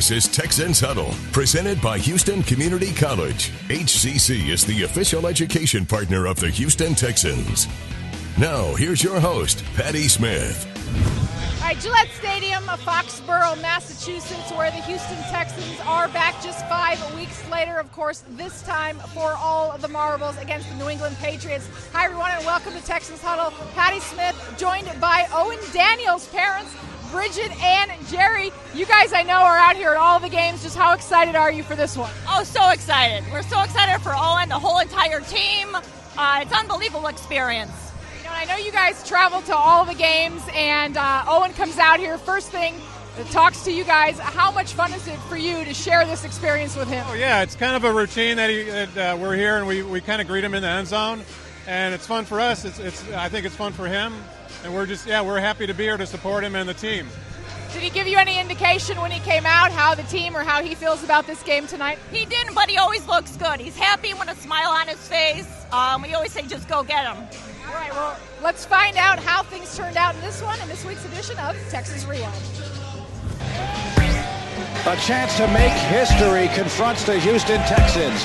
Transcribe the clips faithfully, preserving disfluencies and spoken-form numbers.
This is Texans Huddle, presented by Houston Community College. H C C is the official education partner of the Houston Texans. Now, here's your host, Patty Smith. All right, Gillette Stadium, Foxborough, Massachusetts, where the Houston Texans are back just five weeks later, of course, this time for all of the marbles against the New England Patriots. Hi, everyone, and welcome to Texans Huddle. Patty Smith, joined by Owen Daniels' parents, Bridget and Jerry. You guys, I know, are out here at all the games. Just how excited are you for this one? Oh, so excited. We're so excited for Owen, the whole entire team. Uh, it's an unbelievable experience. You know, I know you guys travel to all the games, and uh, Owen comes out here first thing, talks to you guys. How much fun is it for you to share this experience with him? Oh, yeah, it's kind of a routine that, he, that uh, we're here, and we, we kind of greet him in the end zone. And it's fun for us. It's, it's I think it's fun for him. And we're just, yeah, we're happy to be here to support him and the team. Did he give you any indication when he came out how the team or how he feels about this game tonight? He didn't, but he always looks good. He's happy with a smile on his face. Um, we always say, just go get him. All right, well, let's find out how things turned out in this one, in this week's edition of Texas Rewind. A chance to make history confronts the Houston Texans.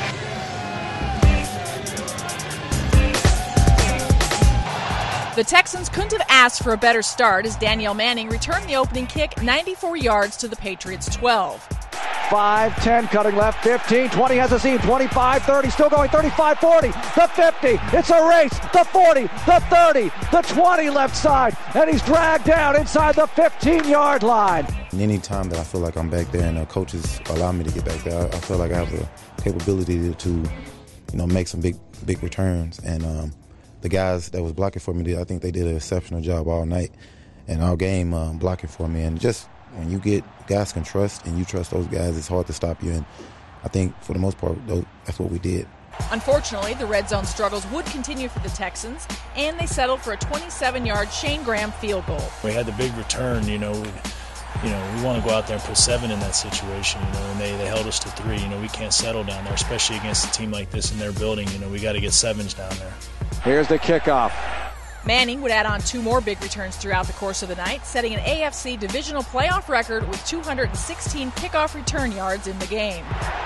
The Texans couldn't have asked for a better start as Danielle Manning returned the opening kick ninety-four yards to the Patriots' twelve. five, ten, cutting left, fifteen, twenty has a seam, twenty-five, thirty, still going, thirty-five, forty, the fifty, it's a race, the forty, the thirty, the twenty left side, and he's dragged down inside the fifteen-yard line. Any time that I feel like I'm back there and the coaches allow me to get back there, I feel like I have the capability to, you know, make some big, big returns. And um, the guys that was blocking for me, I think they did an exceptional job all night and all game um, blocking for me. And just when you get guys can trust and you trust those guys, it's hard to stop you. And I think for the most part, that's what we did. Unfortunately, the red zone struggles would continue for the Texans, and they settled for a twenty-seven-yard Shane Graham field goal. We had the big return, you know. We, you know, we want to go out there and put seven in that situation, you know, and they, they held us to three. You know, we can't settle down there, especially against a team like this in their building. You know, we got to get sevens down there. Here's the kickoff. Manning would add on two more big returns throughout the course of the night, setting an A F C divisional playoff record with two hundred sixteen kickoff return yards in the game.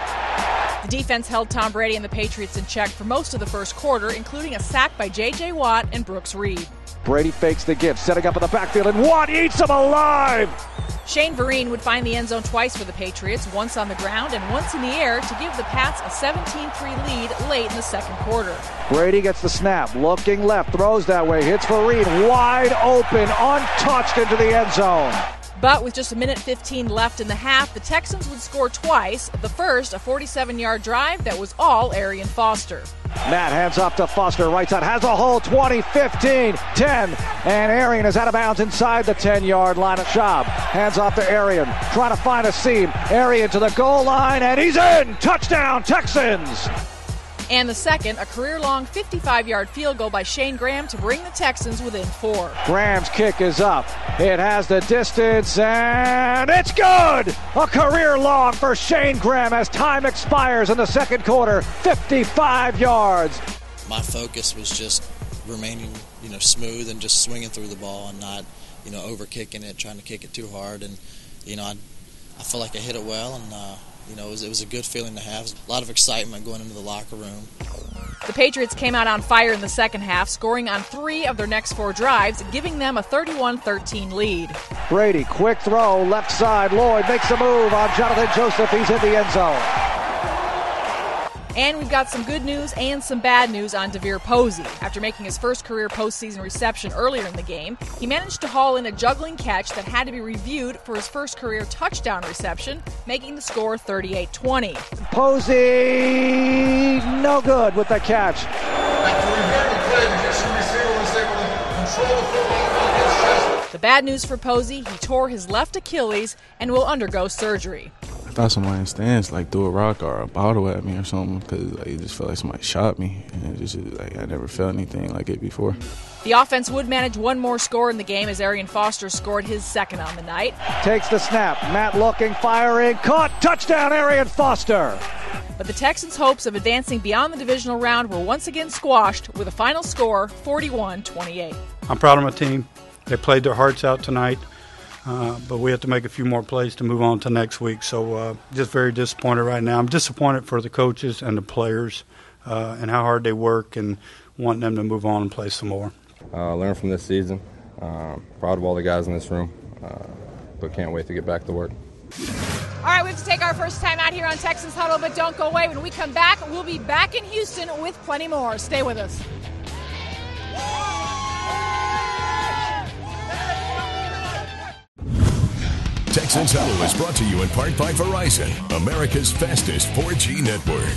The defense held Tom Brady and the Patriots in check for most of the first quarter, including a sack by J J. Watt and Brooks Reed. Brady fakes the give, setting up in the backfield, and Watt eats him alive! Shane Vereen would find the end zone twice for the Patriots, once on the ground and once in the air, to give the Pats a seventeen three lead late in the second quarter. Brady gets the snap, looking left, throws that way, hits Vereen, wide open, untouched into the end zone. But with just a minute fifteen left in the half, the Texans would score twice. The first, a forty-seven-yard drive that was all Arian Foster. Matt hands off to Foster, right side, has a hole, twenty, fifteen, ten, and Arian is out of bounds inside the ten-yard line of Schaub. Hands off to Arian, trying to find a seam. Arian to the goal line, and he's in! Touchdown, Texans! And the second, a career-long fifty-five-yard field goal by Shane Graham to bring the Texans within four. Graham's kick is up. It has the distance, and it's good! A career-long for Shane Graham as time expires in the second quarter, fifty-five yards. My focus was just remaining, you know, smooth and just swinging through the ball and not, you know, over-kicking it, trying to kick it too hard. And, you know, I, I feel like I hit it well, and, uh, you know, it was, it was a good feeling to have. A lot of excitement going into the locker room. The Patriots came out on fire in the second half, scoring on three of their next four drives, giving them a thirty-one thirteen lead. Brady, quick throw, left side. Lloyd makes a move on Jonathan Joseph. He's in the end zone. And we've got some good news and some bad news on DeVier Posey. After making his first career postseason reception earlier in the game, he managed to haul in a juggling catch that had to be reviewed for his first career touchdown reception, making the score thirty-eight twenty. Posey, no good with the catch. The bad news for Posey, he tore his left Achilles and will undergo surgery. I thought somebody in the stands like threw a rock or a bottle at me or something because like, it just felt like somebody shot me, and it just like I never felt anything like it before. The offense would manage one more score in the game as Arian Foster scored his second on the night. Takes the snap. Matt looking, firing, caught, touchdown, Arian Foster. But the Texans' hopes of advancing beyond the divisional round were once again squashed with a final score forty-one twenty-eight. I'm proud of my team. They played their hearts out tonight. Uh, but we have to make a few more plays to move on to next week. So uh, just very disappointed right now. I'm disappointed for the coaches and the players uh, and how hard they work and want them to move on and play some more. Uh, learn from this season. Uh, proud of all the guys in this room, uh, but can't wait to get back to work. All right, we have to take our first time out here on Texans Huddle, but don't go away. When we come back, we'll be back in Houston with plenty more. Stay with us. Texans Huddle is brought to you in part by Verizon, America's fastest four G network.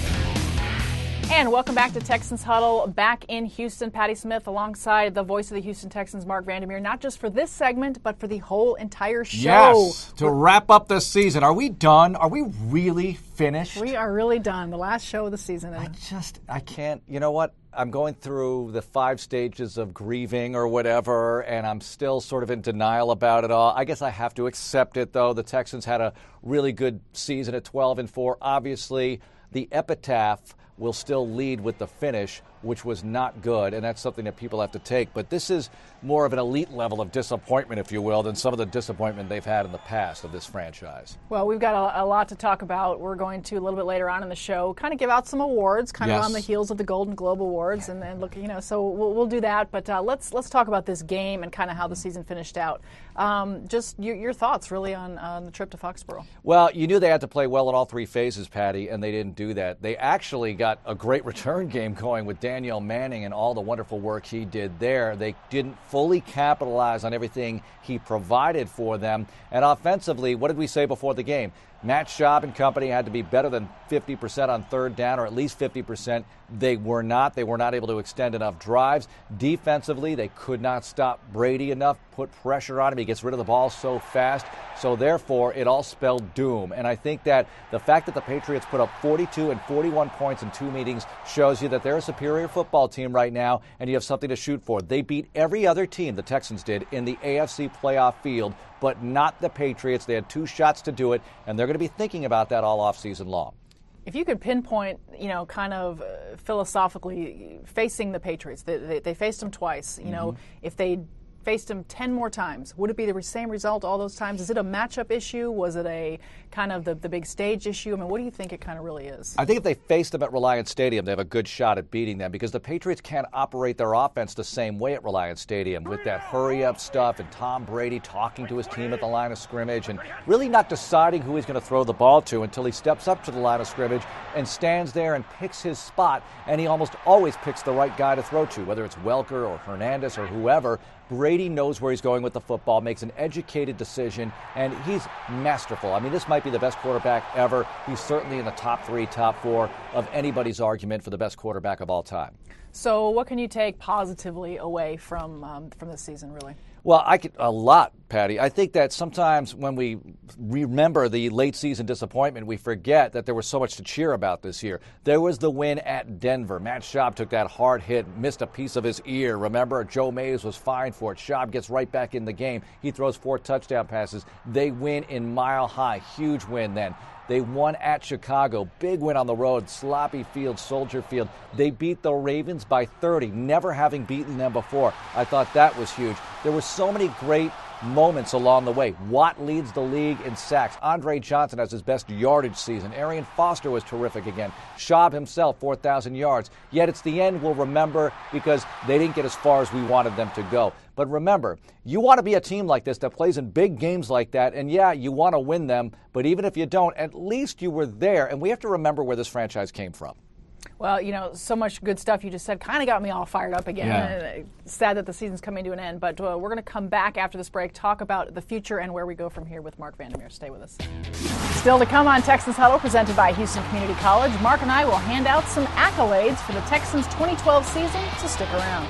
And welcome back to Texans Huddle, back in Houston. Patty Smith alongside the voice of the Houston Texans, Mark Vandermeer, not just for this segment, but for the whole entire show. Yes, to wrap up this season. Are we done? Are we really finished? We are really done. The last show of the season. I just, I can't, you know what? I'm going through the five stages of grieving or whatever, and I'm still sort of in denial about it all. I guess I have to accept it, though. The Texans had a really good season at twelve and four. Obviously, the epitaph will still lead with the finish, which was not good, and that's something that people have to take. But this is more of an elite level of disappointment, if you will, than some of the disappointment they've had in the past of this franchise. Well, we've got a, a lot to talk about. We're going to, a little bit later on in the show, kind of give out some awards, kind yes. of on the heels of the Golden Globe Awards, and then look, you know, so we'll, we'll do that. But uh, let's let's talk about this game and kind of how the season finished out. Um, just your, your thoughts, really, on, on the trip to Foxborough. Well, you knew they had to play well in all three phases, Patty, and they didn't do that. They actually got a great return game going with Daniel Manning and all the wonderful work he did there. They didn't fully capitalize on everything he provided for them. And offensively, what did we say before the game? Matt Schaub and company had to be better than fifty percent on third down, or at least fifty percent. They were not. They were not able to extend enough drives. Defensively, they could not stop Brady enough, put pressure on him. He gets rid of the ball so fast. So therefore, it all spelled doom. And I think that the fact that the Patriots put up forty-two and forty-one points in two meetings shows you that they're a superior football team right now, and you have something to shoot for. They beat every other team, the Texans did, in the A F C playoff field, but not the Patriots. They had two shots to do it, and they're going to be thinking about that all offseason long. If you could pinpoint, you know, kind of uh, philosophically facing the Patriots, they, they, they faced them twice. You mm-hmm. know, if they faced them ten more times, would it be the same result all those times? Is it a matchup issue? Was it a kind of the, the big stage issue? I mean, what do you think it kind of really is? I think if they faced them at Reliant Stadium, they have a good shot at beating them, because the Patriots can't operate their offense the same way at Reliant Stadium with that hurry-up stuff and Tom Brady talking to his team at the line of scrimmage and really not deciding who he's going to throw the ball to until he steps up to the line of scrimmage and stands there and picks his spot, and he almost always picks the right guy to throw to, whether it's Welker or Hernandez or whoever. Brady knows where he's going with the football, makes an educated decision, and he's masterful. I mean, this might be the best quarterback ever. He's certainly in the top three, top four of anybody's argument for the best quarterback of all time. So what can you take positively away from um, from this season, really? Well, I could a lot, Patty. I think that sometimes when we remember the late season disappointment, we forget that there was so much to cheer about this year. There was the win at Denver. Matt Schaub took that hard hit, missed a piece of his ear. Remember, Joe Mays was fined for it. Schaub gets right back in the game. He throws four touchdown passes. They win in Mile High. Huge win then. They won at Chicago. Big win on the road. Sloppy field, Soldier Field. They beat the Ravens by thirty, never having beaten them before. I thought that was huge. There were so many great moments along the way. Watt leads the league in sacks. Andre Johnson has his best yardage season. Arian Foster was terrific again. Schaub himself, four thousand yards. Yet it's the end we'll remember because they didn't get as far as we wanted them to go. But remember, you want to be a team like this that plays in big games like that, and yeah, you want to win them, but even if you don't, at least you were there, and we have to remember where this franchise came from. Well, you know, so much good stuff you just said kind of got me all fired up again. Yeah. Sad that the season's coming to an end, but uh, we're going to come back after this break, talk about the future and where we go from here with Mark Vandermeer. Stay with us. Still to come on Texans Huddle, presented by Houston Community College. Mark and I will hand out some accolades for the Texans' twenty twelve season, so stick around.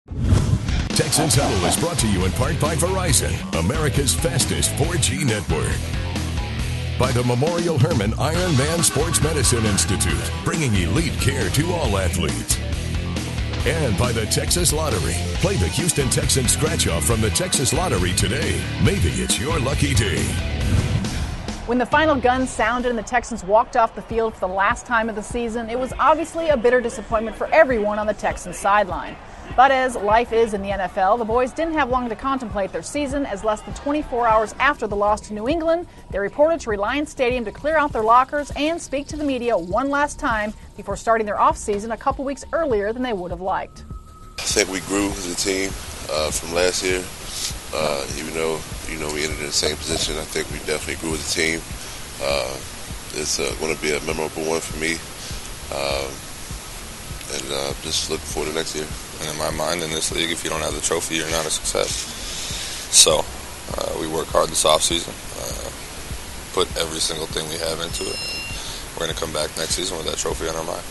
Texans Huddle is brought to you in part by Verizon, America's fastest four G network. By the Memorial Hermann Iron Man Sports Medicine Institute, bringing elite care to all athletes. And by the Texas Lottery. Play the Houston Texans scratch-off from the Texas Lottery today. Maybe it's your lucky day. When the final gun sounded and the Texans walked off the field for the last time of the season, it was obviously a bitter disappointment for everyone on the Texans sideline. But as life is in the N F L, the boys didn't have long to contemplate their season, as less than twenty-four hours after the loss to New England, they reported to Reliance Stadium to clear out their lockers and speak to the media one last time before starting their offseason a couple weeks earlier than they would have liked. I think we grew as a team uh, from last year. Uh, even though, you know, we ended in the same position, I think we definitely grew as a team. Uh, it's uh, going to be a memorable one for me. Uh, and uh, just looking forward to next year. And in my mind, in this league, if you don't have the trophy, you're not a success. So uh, we work hard this offseason, uh, put every single thing we have into it, and we're going to come back next season with that trophy on our mind.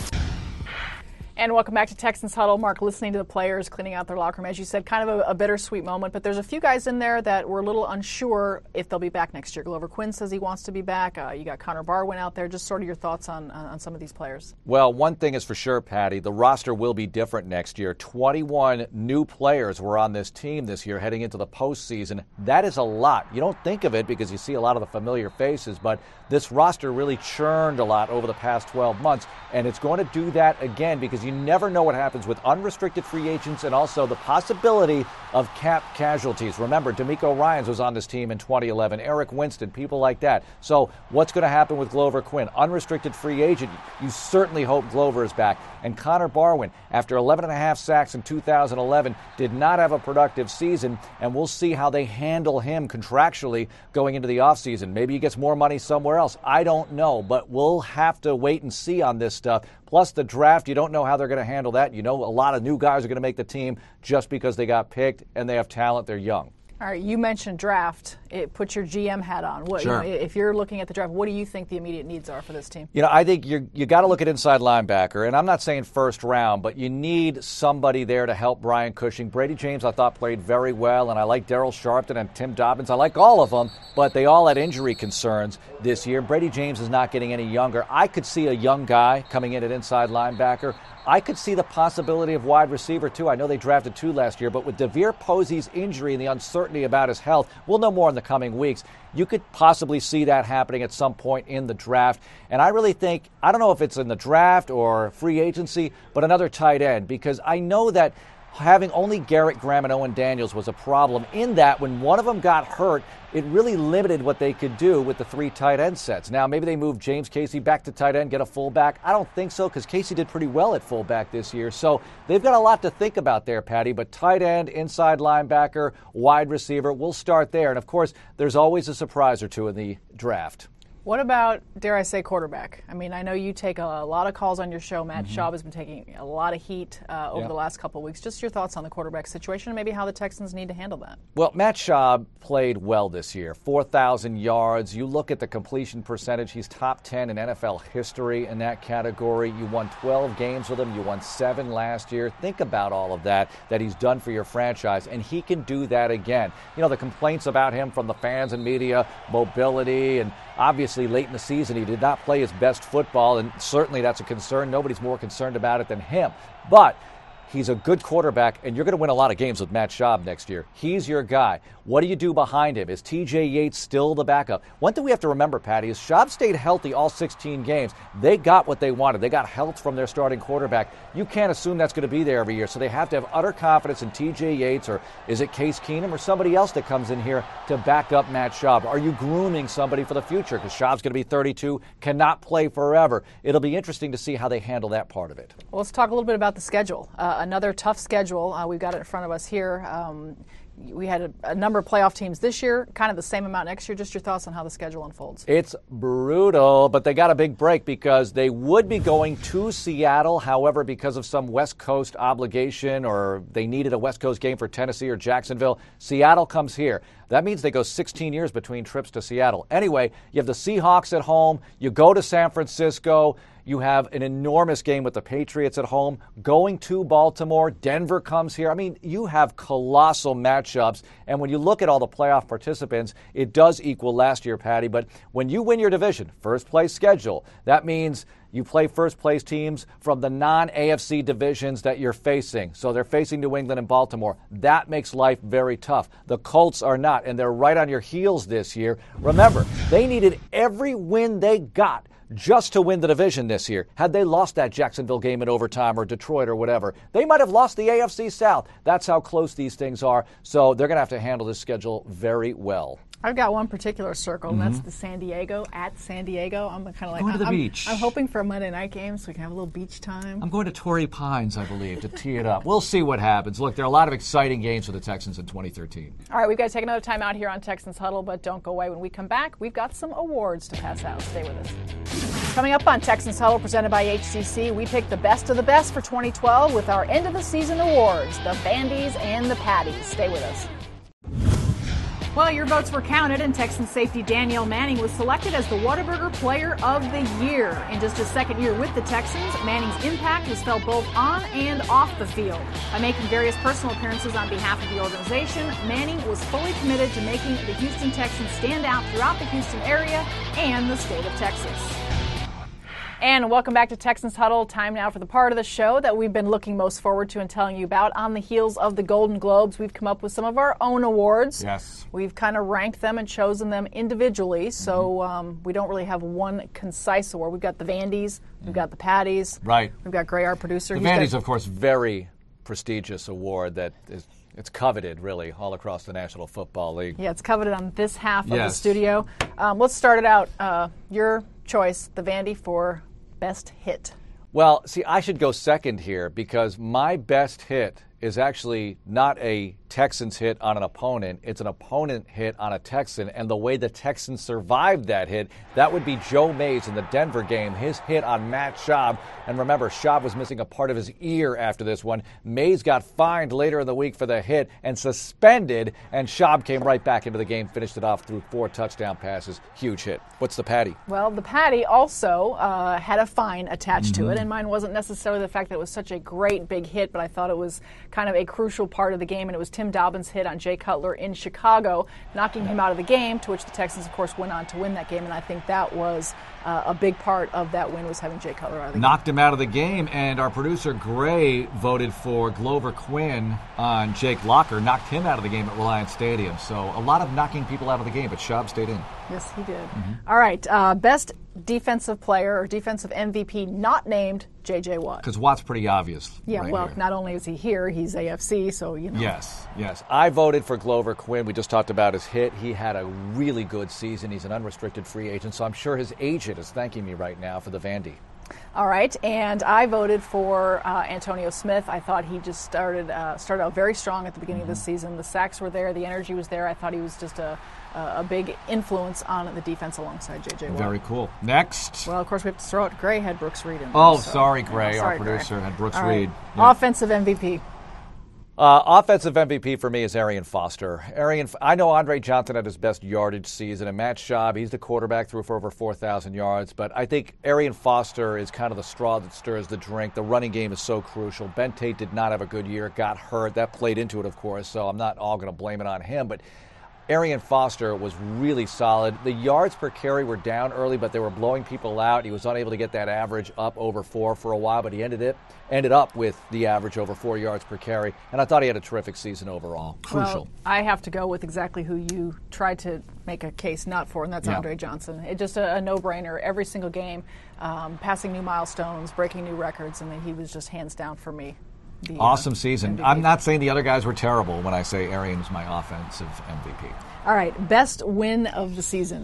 And welcome back to Texans Huddle. Mark, listening to the players cleaning out their locker room, as you said, kind of a, a bittersweet moment, but there's a few guys in there that were a little unsure if they'll be back next year. Glover Quinn says he wants to be back. Uh, you got Connor Barwin out there. Just sort of your thoughts on, on, on some of these players. Well, one thing is for sure, Patty, the roster will be different next year. twenty-one new players were on this team this year heading into the postseason. That is a lot. You don't think of it because you see a lot of the familiar faces, but this roster really churned a lot over the past twelve months, and it's going to do that again because you never know what happens with unrestricted free agents and also the possibility of cap casualties. Remember, DeMeco Ryans was on this team in twenty eleven, Eric Winston, people like that. So what's going to happen with Glover Quinn? Unrestricted free agent, you certainly hope Glover is back. And Connor Barwin, after eleven and a half sacks in two thousand eleven, did not have a productive season, and we'll see how they handle him contractually going into the offseason. Maybe he gets more money somewhere else. I don't know, but we'll have to wait and see on this stuff. Plus the draft, you don't know how they're going to handle that. You know a lot of new guys are going to make the team just because they got picked and they have talent, they're young. All right, you mentioned draft. It put your G M hat on. What, sure. You know, if you're looking at the draft, what do you think the immediate needs are for this team? You know, I think you you got to look at inside linebacker, and I'm not saying first round, but you need somebody there to help Brian Cushing. Brady James, I thought, played very well, and I like Daryl Sharpton and Tim Dobbins. I like all of them, but they all had injury concerns this year. Brady James is not getting any younger. I could see a young guy coming in at inside linebacker. I could see the possibility of wide receiver, too. I know they drafted two last year, but with DeVere Posey's injury and the uncertainty about his health, we'll know more in the coming weeks. You could possibly see that happening at some point in the draft. And I really think, I don't know if it's in the draft or free agency, but another tight end, because I know that having only Garrett Graham and Owen Daniels was a problem in that when one of them got hurt, it really limited what they could do with the three tight end sets. Now, maybe they move James Casey back to tight end, get a fullback. I don't think so because Casey did pretty well at fullback this year. So they've got a lot to think about there, Patty. But tight end, inside linebacker, wide receiver, we'll start there. And, of course, there's always a surprise or two in the draft. What about, dare I say, quarterback? I mean, I know you take a, a lot of calls on your show. Matt mm-hmm. Schaub has been taking a lot of heat uh, over yeah. the last couple of weeks. Just your thoughts on the quarterback situation and maybe how the Texans need to handle that. Well, Matt Schaub played well this year, four thousand yards. You look at the completion percentage, he's top ten in N F L history in that category. You won twelve games with him. You won seven last year. Think about all of that that he's done for your franchise, and he can do that again. You know, the complaints about him from the fans and media, mobility, and obviously late in the season he did not play his best football, and certainly that's a concern. Nobody's more concerned about it than him. But he's a good quarterback, and you're going to win a lot of games with Matt Schaub next year. He's your guy. What do you do behind him? Is T J Yates still the backup? One thing we have to remember, Patty, is Schaub stayed healthy all sixteen games. They got what they wanted. They got health from their starting quarterback. You can't assume that's going to be there every year, so they have to have utter confidence in T J Yates, or is it Case Keenum or somebody else that comes in here to back up Matt Schaub? Are you grooming somebody for the future? Because Schaub's going to be thirty-two, cannot play forever. It'll be interesting to see how they handle that part of it. Well, let's talk a little bit about the schedule. Uh, another tough schedule. Uh, we've got it in front of us here. Um, we had a, a number of playoff teams this year, kind of the same amount next year. Just your thoughts on how the schedule unfolds. It's brutal, but they got a big break because they would be going to Seattle. However, because of some West Coast obligation or they needed a West Coast game for Tennessee or Jacksonville, Seattle comes here. That means they go sixteen years between trips to Seattle. Anyway, you have the Seahawks at home. You go to San Francisco. You have an enormous game with the Patriots at home, going to Baltimore. Denver comes here. I mean, you have colossal matchups. And when you look at all the playoff participants, it does equal last year, Patty. But when you win your division, first place schedule, that means you play first-place teams from the non-A F C divisions that you're facing. So they're facing New England and Baltimore. That makes life very tough. The Colts are not, and they're right on your heels this year. Remember, they needed every win they got just to win the division this year. Had they lost that Jacksonville game in overtime or Detroit or whatever, they might have lost the A F C South. That's how close these things are. So they're going to have to handle this schedule very well. I've got one particular circle, and Mm-hmm. that's the San Diego, at San Diego. I'm kind of like, Going to the I'm, beach. I'm hoping for a Monday night game so we can have a little beach time. I'm going to Torrey Pines, I believe, to tee it up. We'll see what happens. Look, there are a lot of exciting games for the Texans in twenty thirteen. All right, we've got to take another time out here on Texans Huddle, but don't go away. When we come back, we've got some awards to pass out. Stay with us. Coming up on Texans Huddle, presented by H C C, we pick the best of the best for twenty twelve with our end-of-the-season awards, the Vandies and the Patties. Stay with us. Well, your votes were counted, and Texans safety Danielle Manning was selected as the Whataburger Player of the Year. In just his second year with the Texans, Manning's impact was felt both on and off the field. By making various personal appearances on behalf of the organization, Manning was fully committed to making the Houston Texans stand out throughout the Houston area and the state of Texas. And welcome back to Texans Huddle. Time now for the part of the show that we've been looking most forward to and telling you about. On the heels of the Golden Globes, we've come up with some of our own awards. Yes. We've kind of ranked them and chosen them individually, so um, we don't really have one concise award. We've got the Vandies, we've got the Patties. Right. We've got Gray, our producer. The He's Vandies, got- of course, very prestigious award that is it's coveted, really, all across the National Football League. Yeah, it's coveted on this half of the Yes. studio. Um, let's start it out. Uh, your choice, the Vandy for best hit. Well, see, I should go second here because my best hit is actually not a Texans hit on an opponent. It's an opponent hit on a Texan, and the way the Texans survived that hit, that would be Joe Mays in the Denver game, his hit on Matt Schaub. And remember, Schaub was missing a part of his ear after this one. Mays got fined later in the week for the hit and suspended, and Schaub came right back into the game, finished it off through four touchdown passes. Huge hit. What's the Patty? Well, the Patty also uh, had a fine attached Mm-hmm. to it, and mine wasn't necessarily the fact that it was such a great big hit, but I thought it was kind of a crucial part of the game, and it was Tim Dobbins' hit on Jay Cutler in Chicago, knocking him out of the game, to which the Texans, of course, went on to win that game, and I think that was uh, a big part of that win was having Jay Cutler out of the game. Knocked him out of the game, and our producer Gray voted for Glover Quinn on Jake Locker, knocked him out of the game at Reliance Stadium. So a lot of knocking people out of the game, but Schaub stayed in. Yes, he did. Mm-hmm. All right, uh, best defensive player or defensive M V P not named J J. Watt. Because Watt's pretty obvious. Yeah, right well, here. not only is he here, he's A F C, so, you know. Yes, yes. I voted for Glover Quinn. We just talked about his hit. He had a really good season. He's an unrestricted free agent, so I'm sure his agent is thanking me right now for the Vandy. All right, and I voted for uh, Antonio Smith. I thought he just started uh, started out very strong at the beginning Mm-hmm. of the season. The sacks were there, the energy was there. I thought he was just a, a big influence on the defense alongside J J. Watt. Very cool. Next. Well, of course, we have to throw it. Gray had Brooks Reed in there. Oh, so- sorry, Gray. Yeah, sorry, Our producer Gray. had Brooks All right. Reed. Yeah. Offensive M V P. Uh, offensive M V P for me is Arian Foster. Arian, I know Andre Johnson had his best yardage season, and Matt Schaub, he's the quarterback, threw for over four thousand yards. But I think Arian Foster is kind of the straw that stirs the drink. The running game is so crucial. Ben Tate did not have a good year, got hurt. That played into it, of course, so I'm not all going to blame it on him. But Arian Foster was really solid. The yards per carry were down early, but they were blowing people out. He was unable to get that average up over four for a while, but he ended it ended up with the average over four yards per carry. And I thought he had a terrific season overall. Crucial. Well, I have to go with exactly who you tried to make a case not for, and that's Yeah. Andre Johnson. It's just a, a no-brainer every single game, um, passing new milestones, breaking new records, and he was just hands down for me. The, Awesome uh, season. M V P. I'm not saying the other guys were terrible when I say Arian is my offensive M V P. All right, best win of the season.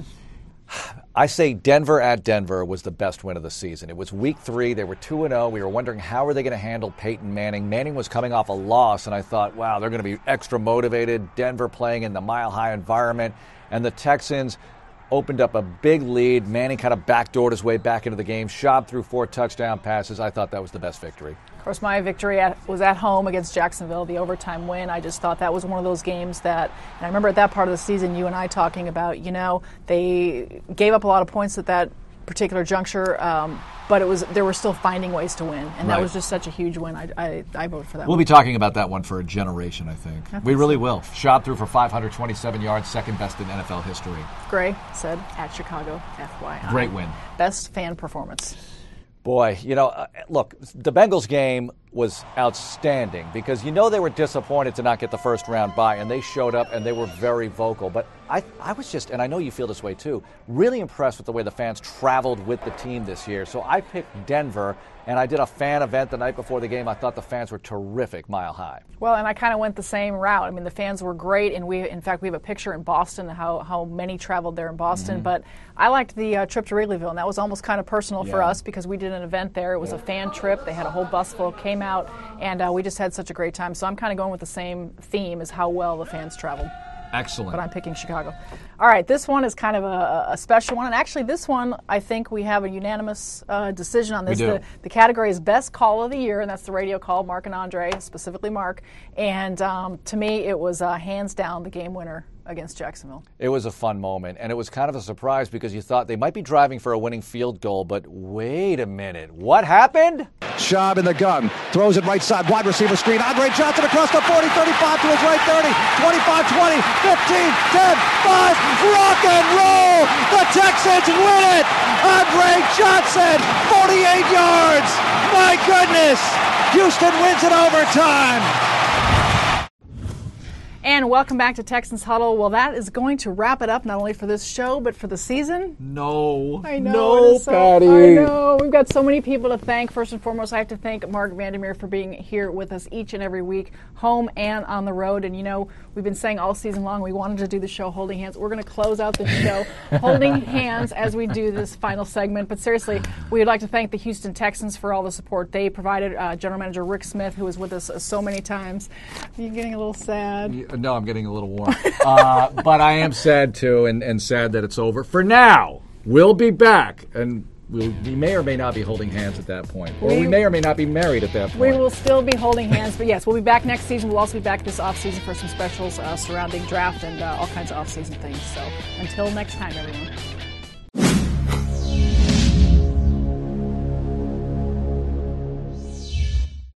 I say Denver at Denver was the best win of the season. It was week three. They were two and oh. We were wondering how are they going to handle Peyton Manning. Manning was coming off a loss, and I thought, wow, they're going to be extra motivated. Denver playing in the mile-high environment. And the Texans opened up a big lead. Manning kind of backdoored his way back into the game. Schaub threw four touchdown passes. I thought that was the best victory. Of course, my victory at, was at home against Jacksonville, the overtime win. I just thought that was one of those games that, and I remember at that part of the season, you and I talking about, you know, they gave up a lot of points at that particular juncture. Um, but it was they were still finding ways to win, and Right. that was just such a huge win. I I, I voted for that. We'll one. be talking about that one for a generation, I think. I think we really so. will. Schaub threw for five hundred twenty-seven yards, second best in N F L history. Gray said at Chicago, F Y I. Great win. Best fan performance. Boy, you know, uh, look, the Bengals game was outstanding because you know they were disappointed to not get the first round bye, and they showed up and they were very vocal. But I, I was just, and I know you feel this way too, really impressed with the way the fans traveled with the team this year. So I picked Denver, and I did a fan event the night before the game. I thought the fans were terrific, mile high. Well, and I kind of went the same route. I mean, the fans were great, and we, in fact, we have a picture in Boston how how many traveled there in Boston. Mm-hmm. But I liked the uh, trip to Wrigleyville, and that was almost kind of personal for Yeah. us because we did an event there. It was a fan trip. They had a whole bus full, came out, and uh, we just had such a great time. So I'm kind of going with the same theme as how well the fans traveled. Excellent. But I'm picking Chicago. All right, this one is kind of a, a special one. And actually, this one, I think we have a unanimous uh, decision on this. We do. The, the category is Best Call of the Year, and that's the radio call, Mark and Andre, specifically Mark. And um, to me, it was uh, hands down the game winner against Jacksonville. It was a fun moment, and it was kind of a surprise because you thought they might be driving for a winning field goal, but wait a minute. What happened? Schaub in the gun, throws it right side, wide receiver screen. Andre Johnson across the forty, thirty-five to his right, thirty, twenty-five, twenty, fifteen, ten, five, rock and roll! The Texans win it! Andre Johnson, forty-eight yards! My goodness! Houston wins in overtime! And welcome back to Texans Huddle. Well, that is going to wrap it up not only for this show, but for the season. No. I know. No, it is so, Patty. I know. We've got so many people to thank. First and foremost, I have to thank Mark Vandermeer for being here with us each and every week, home and on the road. And, you know, we've been saying all season long we wanted to do the show holding hands. We're going to close out the show holding hands as we do this final segment. But seriously, we would like to thank the Houston Texans for all the support they provided. Uh, General Manager Rick Smith, who was with us uh, so many times. Are you getting a little sad? No, I'm getting a little warm. uh, but I am sad, too, and, and sad that it's over. For now, we'll be back, and we'll, we may or may not be holding hands at that point. Or we, We- may or may not be married at that point. We will still be holding hands, but yes, we'll be back next season. We'll also be back this offseason for some specials uh, surrounding draft and uh, all kinds of off-season things. So until next time, everyone.